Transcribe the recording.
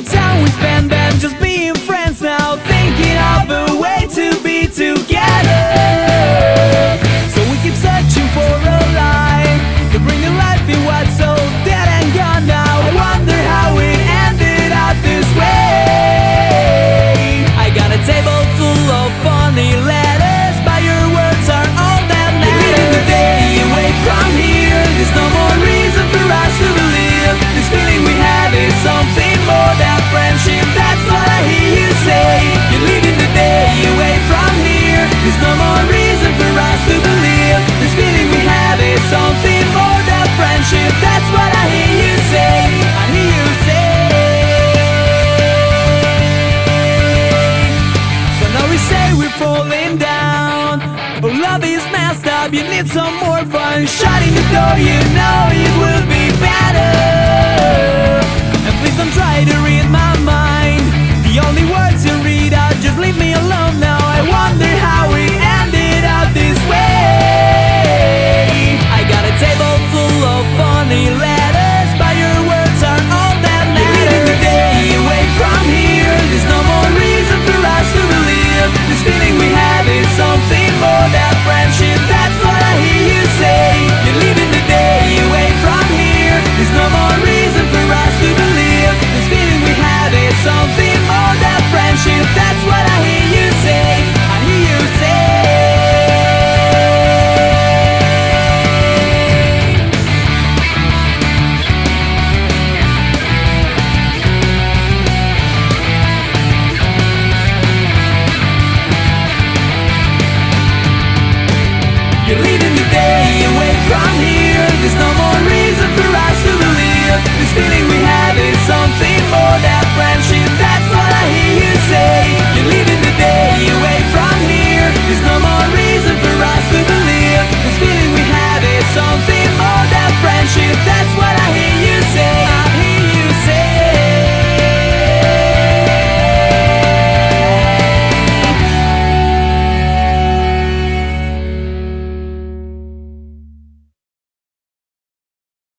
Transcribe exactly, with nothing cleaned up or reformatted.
the time we spent then just being friends now, thinking of a way to be together. So we keep searching for a light to bring a life in what's so dead and gone now. I wonder how it ended up this way. I got a table full of funny letters, but your words are all that matters. You're leading the day away from here. There's no more reason for us to believe. This feeling we have is something more than friendship. That's what I hear you say. You're leading the day away from here. There's no more reason for us to believe. This feeling we have is something more than friendship. That's what I hear you say. I hear you say. So now we say we're falling down. Oh, love is messed up. You need some more fun. Shutting the door, you know it will be better. And please don't try to read my mind. The only words you read out, just leave me alone now. I wonder how we ended up this way. I got a table full of funny letters, but your words are all that matters. You're leading the day away from here. There's no more reason for us to believe. This feeling we have is something more than friendship. That's what I hear you say. You're leading the day away from here. There's no more reason for us to believe. This feeling we have is something more than friendship. That's what I hear you say. I hear you say. You're leading the day away from here. There's no more reason